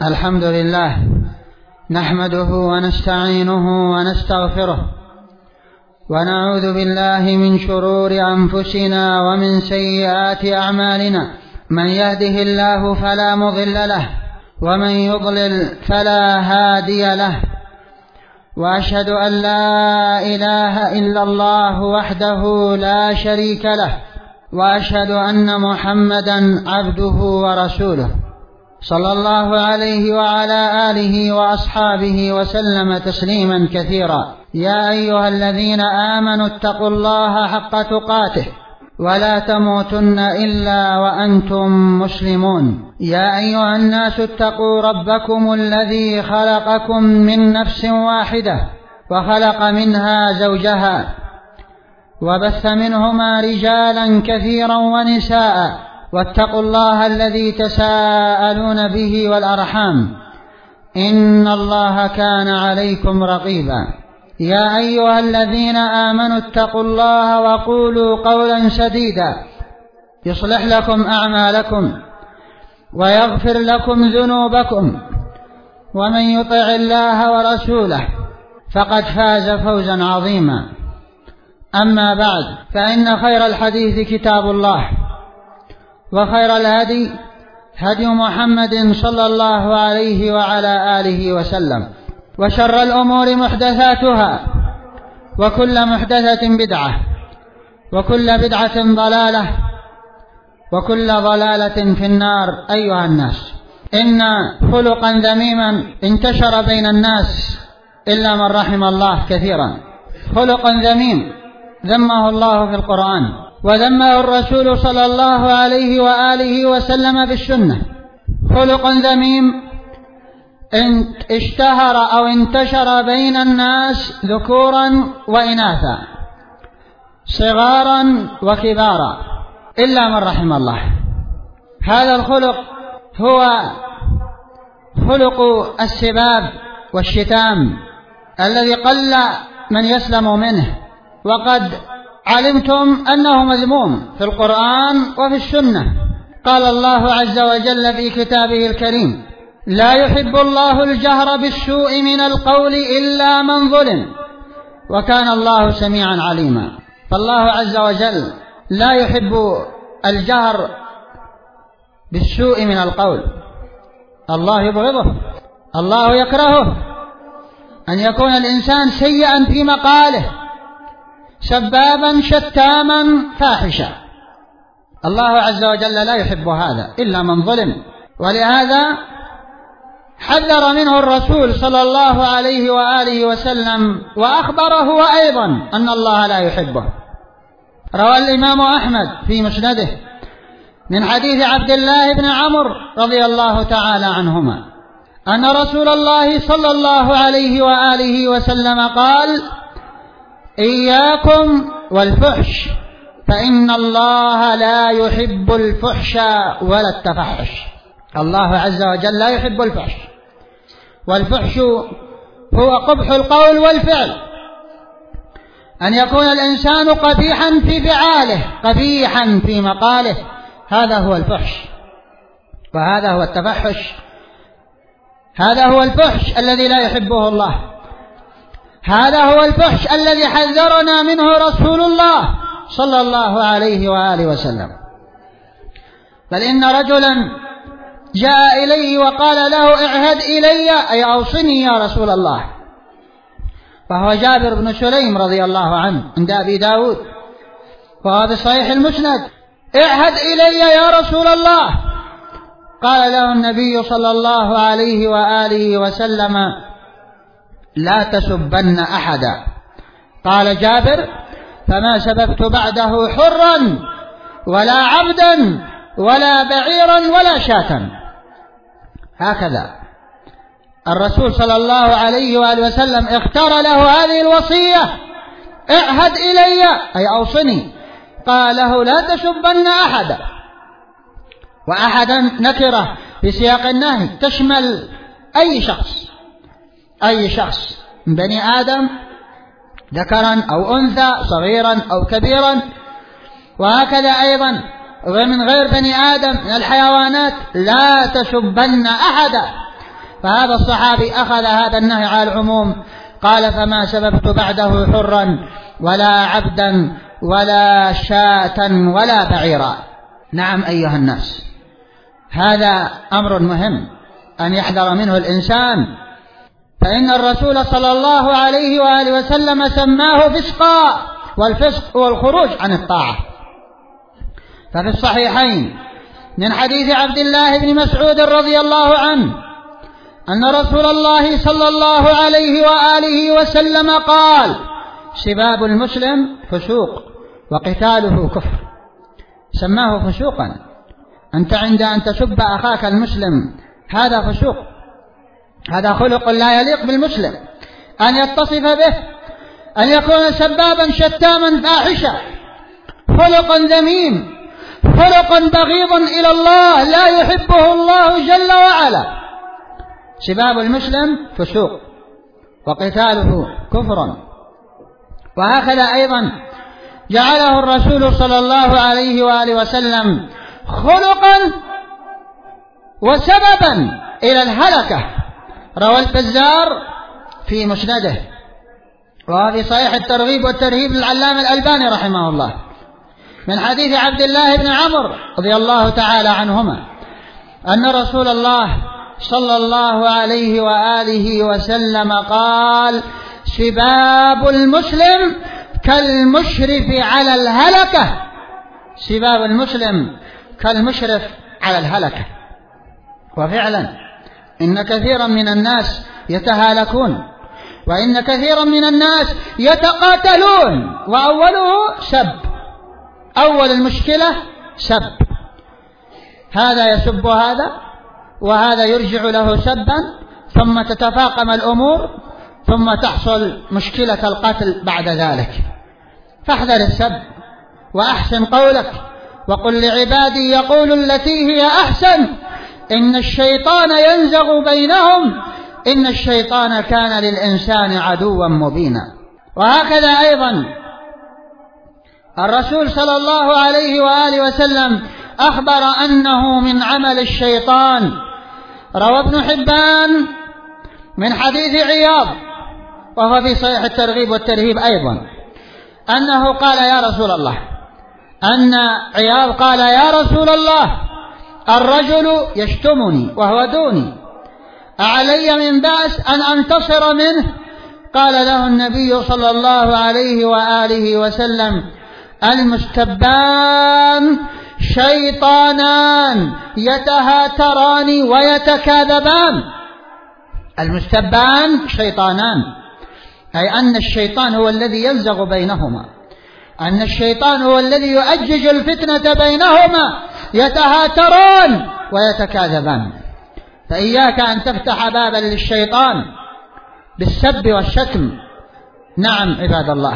الحمد لله نحمده ونستعينه ونستغفره ونعوذ بالله من شرور أنفسنا ومن سيئات أعمالنا. من يهده الله فلا مضل له ومن يضلل فلا هادي له، وأشهد أن لا إله إلا الله وحده لا شريك له، وأشهد أن محمدا عبده ورسوله صلى الله عليه وعلى آله وأصحابه وسلم تسليما كثيرا. يا أيها الذين آمنوا اتقوا الله حق تقاته ولا تموتن إلا وأنتم مسلمون. يا أيها الناس اتقوا ربكم الذي خلقكم من نفس واحدة وخلق منها زوجها وبث منهما رجالا كثيرا ونساء، واتقوا الله الذي تساءلون به والأرحام إن الله كان عليكم رقيبا. يا أيها الذين آمنوا اتقوا الله وقولوا قولا سديدا يصلح لكم أعمالكم ويغفر لكم ذنوبكم، ومن يطع الله ورسوله فقد فاز فوزا عظيما. أما بعد، فإن خير الحديث كتاب الله، وخير الهدي هدي محمد صلى الله عليه وعلى آله وسلم، وشر الأمور محدثاتها، وكل محدثة بدعة، وكل بدعة ضلالة، وكل ضلالة في النار. أيها الناس، إن خلقا ذميما انتشر بين الناس إلا من رحم الله كثيرا. خلقا ذميم ذمه الله في القرآن، وذمه الرسول صلى الله عليه وآله وسلم في السنة. خلق ذميم اشتهر أو انتشر بين الناس ذكورا وإناثا، صغارا وكبارا، إلا من رحم الله. هذا الخلق هو خلق السباب والشتام الذي قل من يسلم منه، وقد علمتم أنه مذموم في القرآن وفي السنة. قال الله عز وجل في كتابه الكريم: لا يحب الله الجهر بالسوء من القول إلا من ظلم، وكان الله سميعا عليما. فالله عز وجل لا يحب الجهر بالسوء من القول، الله يبغضه، الله يكرهه أن يكون الإنسان سيئا في مقاله، سبابا شتاما فاحشا. الله عز وجل لا يحب هذا إلا من ظلم، ولهذا حذر منه الرسول صلى الله عليه وآله وسلم، وأخبره أيضا أن الله لا يحبه. روى الإمام أحمد في مسنده من حديث عبد الله بن عمرو رضي الله تعالى عنهما أن رسول الله صلى الله عليه وآله وسلم قال: إياكم والفحش، فإن الله لا يحب الفحش ولا التفحش. الله عز وجل لا يحب الفحش، والفحش هو قبح القول والفعل، أن يكون الإنسان قبيحا في فعاله، قبيحا في مقاله، هذا هو الفحش، وهذا هو التفحش. هذا هو الفحش الذي لا يحبه الله، هذا هو الفحش الذي حذرنا منه رسول الله صلى الله عليه وآله وسلم. بل إن رجلا جاء إليه وقال له: اعهد إلي، أي أوصني يا رسول الله. فهو جابر بن سليم رضي الله عنه عند أبي داود، وهو بصحيح المسند: اعهد إلي يا رسول الله. قال له النبي صلى الله عليه وآله وسلم: لا تسبن أحدا. قال جابر: فما سببت بعده حرا ولا عبدا ولا بعيرا ولا شاة. هكذا الرسول صلى الله عليه وآله وسلم اختار له هذه الوصية: اعهد إلي، أي أوصني. قال له: لا تسبن أحدا. وأحدا نكرة في سياق النهي تشمل أي شخص من بني آدم، ذكرا أو أنثى، صغيرا أو كبيرا. وهكذا أيضا ومن غير بني آدم من الحيوانات: لا تسبن أحدا. فهذا الصحابي أخذ هذا النهي على العموم، قال: فما سببت بعده حرا ولا عبدا ولا شاة ولا بعيرا. نعم أيها الناس، هذا أمر مهم أن يحذر منه الإنسان، فإن الرسول صلى الله عليه وآله وسلم سماه فسقا، والفسق هو الخروج عن الطاعة. ففي الصحيحين من حديث عبد الله بن مسعود رضي الله عنه أن رسول الله صلى الله عليه وآله وسلم قال: سباب المسلم فسوق وقتاله كفر. سماه فسوقا. أنت عند أن تسب أخاك المسلم هذا فسوق، هذا خلق لا يليق بالمسلم أن يتصف به، أن يكون سبابا شتاما فاحشا، خلقا ذميم، خلقا بغيضا إلى الله لا يحبه الله جل وعلا. سباب المسلم فسوق وقتاله كفر. وهكذا أيضا جعله الرسول صلى الله عليه وآله وسلم خلقا وسببا إلى الهلكة. روى البزار في مسنده، وفي صحيح الترغيب والترهيب للعلامة الألباني رحمه الله، من حديث عبد الله بن عمرو رضي الله تعالى عنهما أن رسول الله صلى الله عليه وآله وسلم قال: سباب المسلم كالمشرف على الهلكة. سباب المسلم كالمشرف على الهلكة. وفعلا إن كثيرا من الناس يتهالكون، وإن كثيرا من الناس يتقاتلون، وأوله سب. أول المشكلة سب، هذا يسب هذا وهذا يرجع له سبا، ثم تتفاقم الأمور، ثم تحصل مشكلة القتل بعد ذلك. فاحذر السب وأحسن قولك، وقل لعبادي يقول التي هي أحسن إن الشيطان ينزغ بينهم إن الشيطان كان للإنسان عدوا مبينا. وهكذا أيضا الرسول صلى الله عليه وآله وسلم أخبر أنه من عمل الشيطان. روى ابن حبان من حديث عياض، وهو في صحيح الترغيب والترهيب أيضا، أنه قال: يا رسول الله، أن عياض قال: يا رسول الله، الرجل يشتمني وهو دوني، أعلي من بأس أن أنتصر منه؟ قال له النبي صلى الله عليه وآله وسلم: المستبان شيطانان يتهاتران ويتكاذبان. المستبان شيطانان، أي أن الشيطان هو الذي يلزغ بينهما، أن الشيطان هو الذي يؤجج الفتنة بينهما، يتهاتران ويتكاذبان. فإياك أن تفتح بابا للشيطان بالسب والشتم. نعم عباد الله،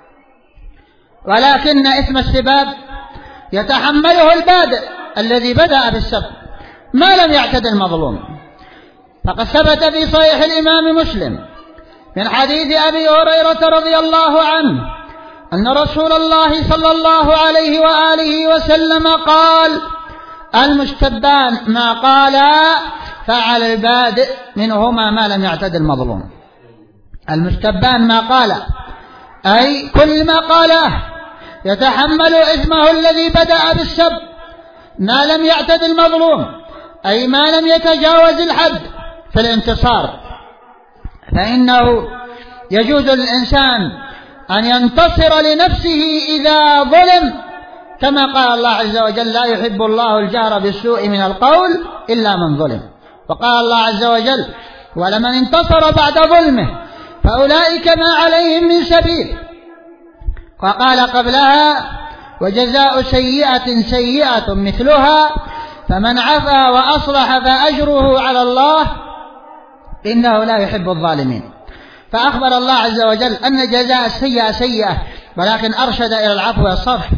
ولكن إثم السباب يتحمله البادئ الذي بدأ بالسب ما لم يعتد المظلوم. فقد ثبت في صحيح الإمام مسلم من حديث أبي هريرة رضي الله عنه أن رسول الله صلى الله عليه وآله وسلم قال: المستبان ما قالا فعلى البادئ منهما ما لم يعتد المظلوم. المستبان ما قال، أي كل ما قاله يتحمل إثمه الذي بدأ بالسب ما لم يعتد المظلوم، أي ما لم يتجاوز الحد في الانتصار. فإنه يجوز للإنسان أن ينتصر لنفسه إذا ظلم، كما قال الله عز وجل: لا يحب الله الجهر بالسوء من القول إلا من ظلم. وقال الله عز وجل: ولمن انتصر بعد ظلمه فأولئك ما عليهم من سبيل. وقال قبلها: وجزاء سيئة سيئة مثلها فمن عفا وأصلح فأجره على الله إنه لا يحب الظالمين. فأخبر الله عز وجل أن جزاء السيئة سيئة، ولكن أرشد إلى العفو والصفح.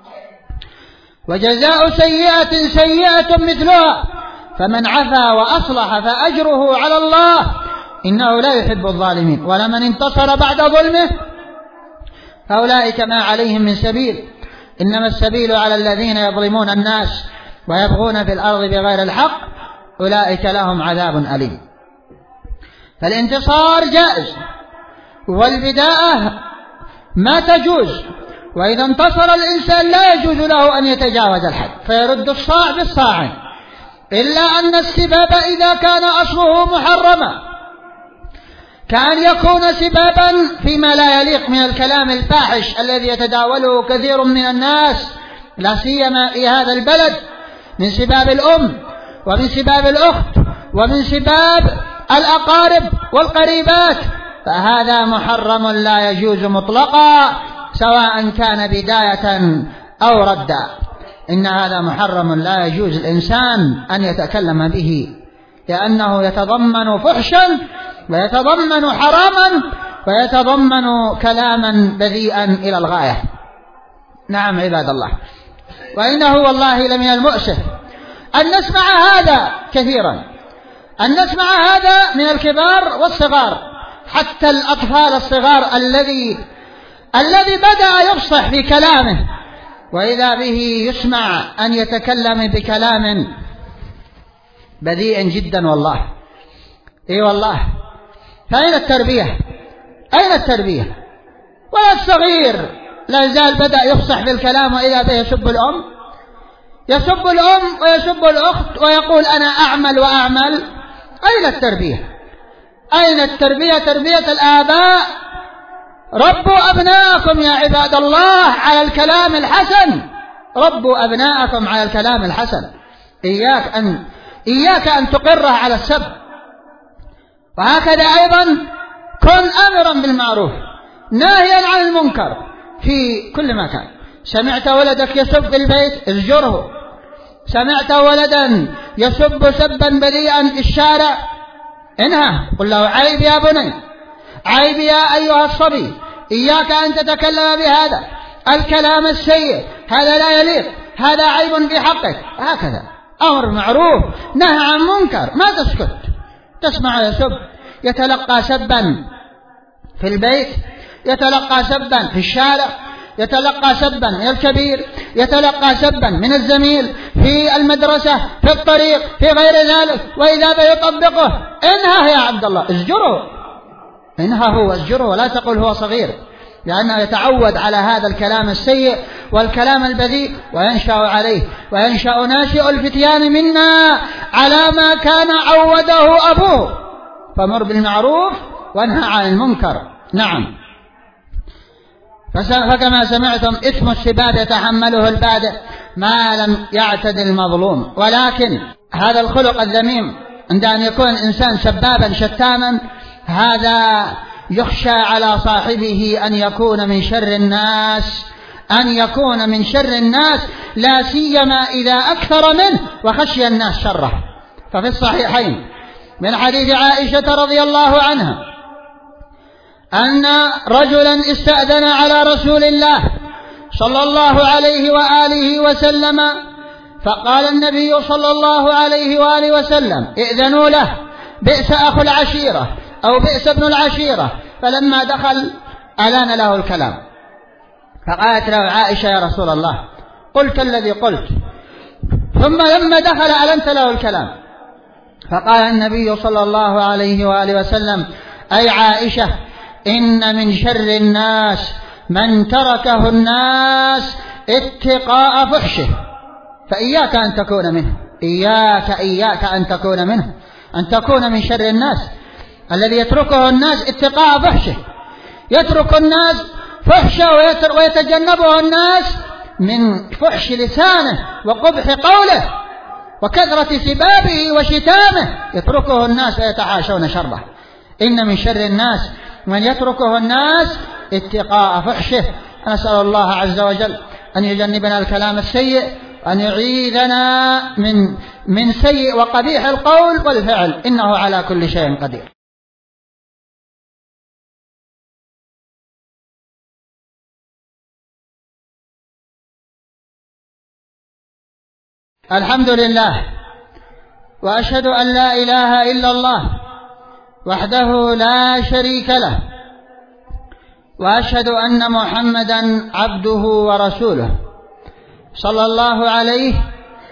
وجزاء سيئة سيئة مثلها فمن عفا وأصلح فأجره على الله إنه لا يحب الظالمين. ولمن انتصر بعد ظلمه فأولئك ما عليهم من سبيل، إنما السبيل على الذين يظلمون الناس ويبغون في الأرض بغير الحق أولئك لهم عذاب أليم. فالانتصار جائز والبداءة ما تجوز، وإذا انتصر الإنسان لا يجوز له أن يتجاوز الحد فيرد الصاع بالصاع، إلا أن السباب إذا كان أصله محرما كأن يكون سبابا فيما لا يليق من الكلام الفاحش الذي يتداوله كثير من الناس لا سيما في هذا البلد، من سباب الأم ومن سباب الأخت ومن سباب الأقارب والقريبات، فهذا محرم لا يجوز مطلقا سواء كان بداية أو ردا. إن هذا محرم لا يجوز الإنسان أن يتكلم به، لأنه يتضمن فحشا ويتضمن حراما ويتضمن كلاما بذيئا إلى الغاية. نعم عباد الله، وإنه والله لمن المؤسف أن نسمع هذا كثيرا، أن نسمع هذا من الكبار والصغار، حتى الأطفال الصغار الذي بدأ يفصح في كلامه وإذا به يسمع أن يتكلم بكلام بذيء جدا. والله إي والله، فأين التربية؟ أين التربية؟ ولا الصغير لا زال بدأ يفصح في الكلام وإذا به يسب الأم ويسب الأخت ويقول أنا أعمل وأعمل. أين التربية؟ أين التربية؟ تربية الآباء. ربوا أبناءكم يا عباد الله على الكلام الحسن، ربوا أبناءكم على الكلام الحسن. إياك أن تقره على السب. وهكذا أيضا كن أمرا بالمعروف ناهيا عن المنكر في كل مكان. سمعت ولدك يسب في البيت ازجره، سمعت ولدا يسب سبا بذيئا في الشارع انهى، قل له عيب يا بني، عيب يا أيها الصبي، إياك أن تتكلم بهذا الكلام السيء، هذا لا يليق، هذا عيب في حقك. هكذا أمر معروف نهى عن منكر، ما تسكت. تسمع يسب، يتلقى سبا في البيت، يتلقى سبا في الشارع، يتلقى سبا من الكبير، يتلقى سبا من الزميل في المدرسة في الطريق في غير ذلك، وإذا بيطبقه انهى يا عبد الله، ازجره، انهى هو، ازجره، ولا تقل هو صغير، لأنه يتعود على هذا الكلام السيء والكلام البذيء وينشأ عليه، وينشأ ناشئ الفتيان منا على ما كان عوده أبوه، فمر بالمعروف وانهى عن المنكر. نعم. فكما سمعتم إثم السباب يتحمله البادئ ما لم يعتد المظلوم، ولكن هذا الخلق الذميم عند أن يكون الإنسان سبابا شتاما هذا يخشى على صاحبه أن يكون من شر الناس، أن يكون من شر الناس، لا سيما إذا أكثر منه وخشي الناس شره. ففي الصحيحين من حديث عائشة رضي الله عنها أن رجلا استأذن على رسول الله صلى الله عليه وآله وسلم، فقال النبي صلى الله عليه وآله وسلم ائذنوا له، بئس أخو العشيرة أو بئس ابن العشيرة. فلما دخل ألان له الكلام، فقالت له عائشة يا رسول الله قلت الذي قلت، ثم لما دخل ألنت له الكلام. فقال النبي صلى الله عليه وآله وسلم أي عائشة إن من شر الناس من تركه الناس اتقاء فحشه، فإياك أن تكون منه، إياك أن تكون منه، أن تكون من شر الناس الذي يتركه الناس اتقاء فحشه، يترك الناس فحشه ويتجنبه الناس من فحش لسانه وقبح قوله وكثرة سبابه وشتامه، يتركه الناس ويتحاشون شره. إن من شر الناس من يتركه الناس اتقاء فحشه. نسأل الله عز وجل أن يجنبنا الكلام السيء وأن يعيذنا من سيء وقبيح القول والفعل، إنه على كل شيء قدير. الحمد لله، وأشهد أن لا إله إلا الله وحده لا شريك له، وأشهد أن محمدا عبده ورسوله صلى الله عليه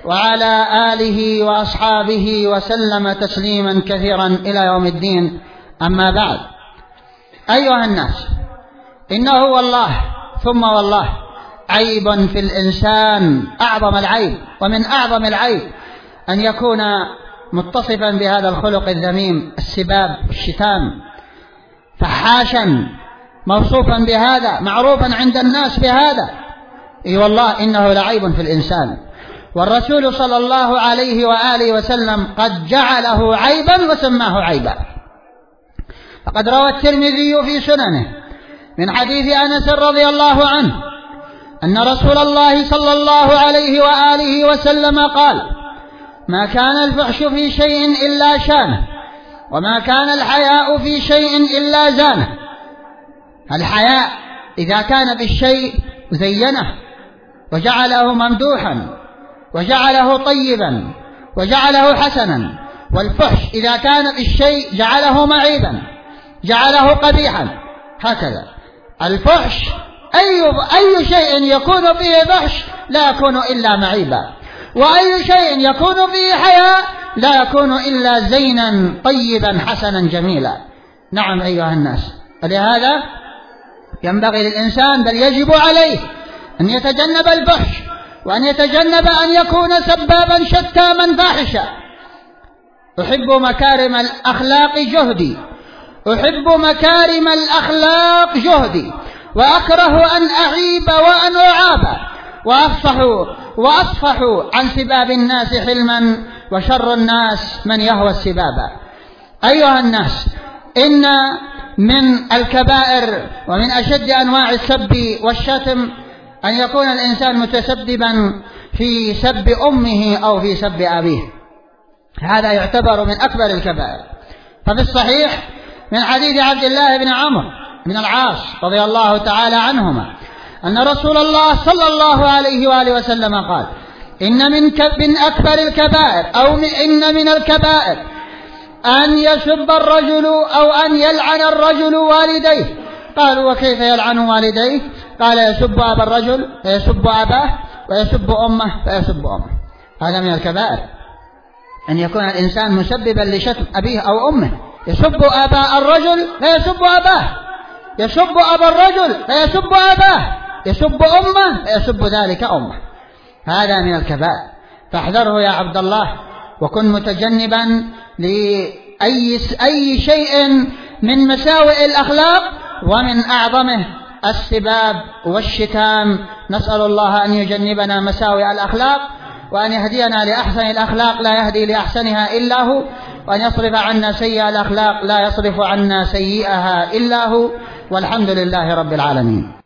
وعلى آله وأصحابه وسلم تسليما كثيرا إلى يوم الدين. أما بعد، أيها الناس، إنه والله ثم والله عيب في الإنسان أعظم العيب، ومن أعظم العيب أن يكون متصفا بهذا الخلق الذميم، السباب والشتام، فحاشا موصوفا بهذا، معروفا عند الناس بهذا. اي والله إنه لعيب في الإنسان، والرسول صلى الله عليه وآله وسلم قد جعله عيبا وسماه عيبا. فقد روى الترمذي في سننه من حديث أنس رضي الله عنه أن رسول الله صلى الله عليه وآله وسلم قال: ما كان الفحش في شيء إلا شانه، وما كان الحياء في شيء إلا زانه. الحياء إذا كان بالشيء زينه وجعله ممدوحا وجعله طيبا وجعله حسنا، والفحش إذا كان بالشيء جعله معيبا جعله قبيحا. هكذا الفحش أي شيء يكون فيه فحش لا يكون إلا معيبا، وأي شيء يكون فيه حياء لا يكون إلا زينا طيبا حسنا جميلا. نعم أيها الناس، ولهذا ينبغي للإنسان بل يجب عليه أن يتجنب الفحش، وأن يتجنب أن يكون سبابا شتاما فاحشا. أحب مكارم الأخلاق جهدي، أحب مكارم الأخلاق جهدي، وأكره أن أعيب وأن أعاب، وأصفح عن سباب الناس حلما، وشر الناس من يهوى السباب. أيها الناس، إن من الكبائر ومن أشد أنواع السب والشتم أن يكون الإنسان متسببا في سب أمه أو في سب أبيه، هذا يعتبر من أكبر الكبائر. ففي الصحيح من حديث عبد الله بن عمرو بن العاص رضي الله تعالى عنهما أن رسول الله صلى الله عليه وآله وسلم قال: إن من أكبر الكبائر أو إن من الكبائر أن يسب الرجل أو أن يلعن الرجل والديه. قالوا: وكيف يلعن والديه؟ قال: يسب أبا الرجل فيسب أباه، ويسب أمه فيسب أمه. هذا من الكبائر أن يكون الإنسان مسببا لشتم أبيه أو أمه. يسب أبا الرجل فيسب أباه، يسب أبا الرجل فيسب أباه، يسب أمه فيسب ذلك أمه. هذا من الكبائر، فاحذره يا عبد الله، وكن متجنبا لأي شيء من مساوئ الأخلاق، ومن أعظمه السباب والشتام. نسأل الله أن يجنبنا مساوئ الأخلاق، وأن يهدينا لأحسن الأخلاق لا يهدي لأحسنها إلا هو، وأن يصرف عنا سيئة الأخلاق لا يصرف عنا سيئها إلا هو، والحمد لله رب العالمين.